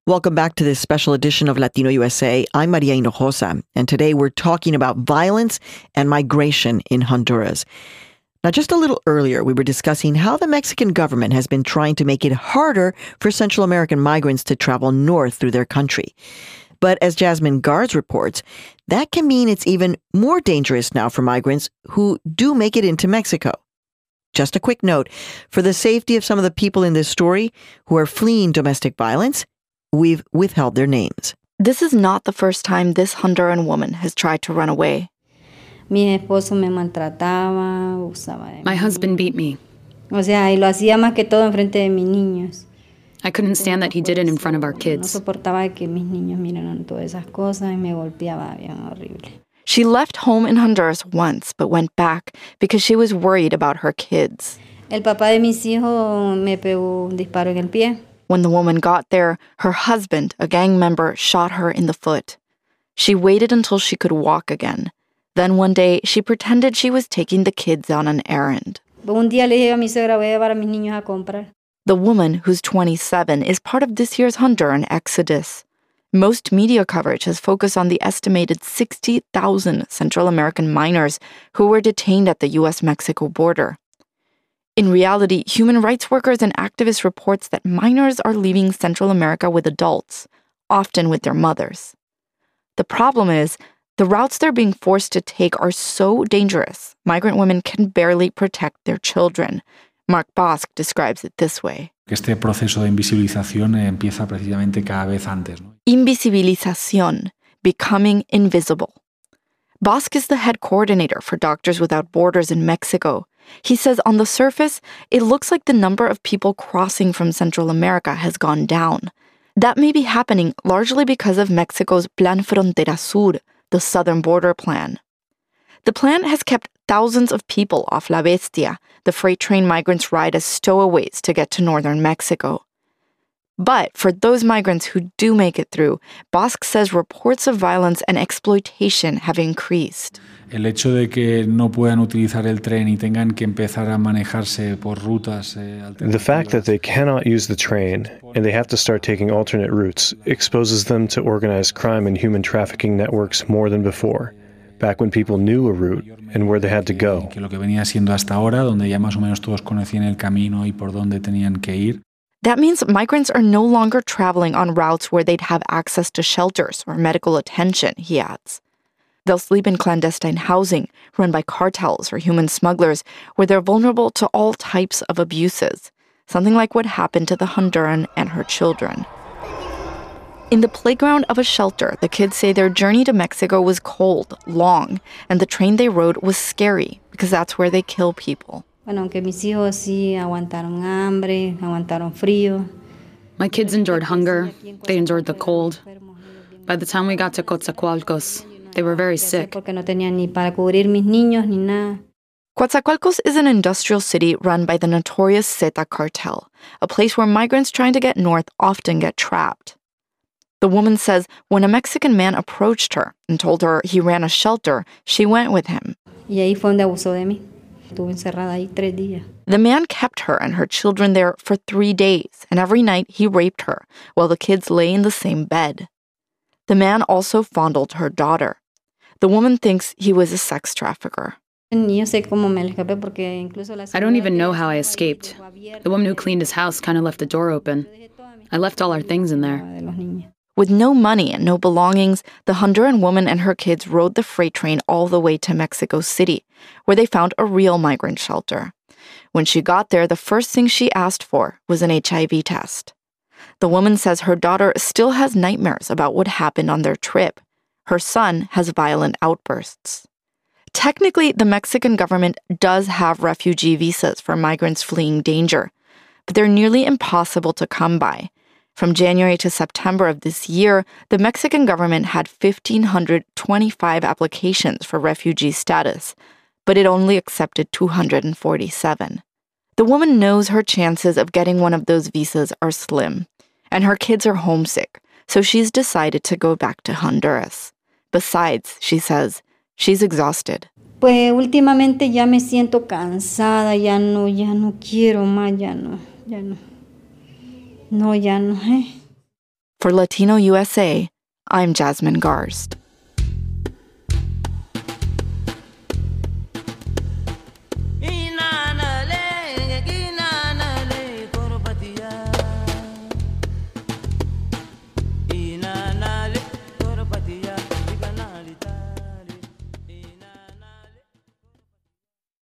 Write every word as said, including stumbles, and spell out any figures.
Welcome back to this special edition of Latino U S A. I'm Maria Hinojosa, and today we're talking about violence and migration in Honduras. Now, just a little earlier, we were discussing how the Mexican government has been trying to make it harder for Central American migrants to travel north through their country. But as Jasmine Garz reports, that can mean it's even more dangerous now for migrants who do make it into Mexico. Just a quick note, for the safety of some of the people in this story who are fleeing domestic violence, we've withheld their names. This is not the first time this Honduran woman has tried to run away. My husband beat me. O sea, y lo hacía más que todo enfrente de mis niños. I couldn't stand that he did it in front of our No kids. soportaba que mis niños miraran todas esas cosas y me golpeaba bien horrible. She left home in Honduras once, but went back because she was worried about her kids. El papá de mis hijos me pegó un disparo en el pie. When the woman got there, her husband, a gang member, shot her in the foot. She waited until she could walk again. Then one day, she pretended she was taking the kids on an errand. Un día le dije a mi suegra, voy a llevar a mis niños a comprar. The woman, who's twenty-seven, is part of this year's Honduran exodus. Most media coverage has focused on the estimated sixty thousand Central American minors who were detained at the U S Mexico border. In reality, human rights workers and activists report that minors are leaving Central America with adults, often with their mothers. The problem is, the routes they're being forced to take are so dangerous, migrant women can barely protect their children. Mark Bosk describes it this way. Este proceso de invisibilización empieza precisamente cada vez antes, ¿no? Invisibilización, becoming invisible. Bosk is the head coordinator for Doctors Without Borders in Mexico. He says on the surface, it looks like the number of people crossing from Central America has gone down. That may be happening largely because of Mexico's Plan Frontera Sur, the southern border plan. The plan has kept thousands of people off La Bestia, the freight train migrants ride as stowaways to get to northern Mexico. But for those migrants who do make it through, Bosk says reports of violence and exploitation have increased. El hecho de que no puedan utilizar el tren y tengan que empezar a manejarse por rutas alternativas. The fact that they cannot use the train and they have to start taking alternate routes exposes them to organized crime and human trafficking networks more than before, back when people knew a route and where they had to go. Que lo que venía siendo hasta ahora, donde ya más o menos todos conocían el camino y por dónde tenían que ir. That means migrants are no longer traveling on routes where they'd have access to shelters or medical attention, he adds. They'll sleep in clandestine housing run by cartels or human smugglers where they're vulnerable to all types of abuses, something like what happened to the Honduran and her children. In the playground of a shelter, the kids say their journey to Mexico was cold, long, and the train they rode was scary because that's where they kill people. Bueno, aunque mis hijos sí aguantaron hambre, aguantaron frío. My kids endured hunger. They endured the cold. By the time we got to Coatzacoalcos, they were very sick. Porque no tenían ni para cubrir mis niños ni nada. Coatzacoalcos is an industrial city run by the notorious Zeta cartel, a place where migrants trying to get north often get trapped. The woman says when a Mexican man approached her and told her he ran a shelter, she went with him. Y ahí fue donde abusó de mí. Estuve encerrada ahí tres días. The man kept her and her children there for three days, and every night he raped her while the kids lay in the same bed. The man also fondled her daughter. The woman thinks he was a sex trafficker. I don't even know how I escaped. The woman who cleaned his house kind of left the door open. I left all our things in there. With no money and no belongings, the Honduran woman and her kids rode the freight train all the way to Mexico City, where they found a real migrant shelter. When she got there, the first thing she asked for was an H I V test. The woman says her daughter still has nightmares about what happened on their trip. Her son has violent outbursts. Technically, the Mexican government does have refugee visas for migrants fleeing danger, but they're nearly impossible to come by. From January to September of this year, the Mexican government had one thousand five hundred twenty-five applications for refugee status, but it only accepted two hundred forty-seven. The woman knows her chances of getting one of those visas are slim, and her kids are homesick, so she's decided to go back to Honduras. Besides, she says, she's exhausted. Pues últimamente ya me siento cansada, ya no, ya no quiero más, ya no, ya no. No, ya no. For Latino U S A, I'm Jasmine Garst.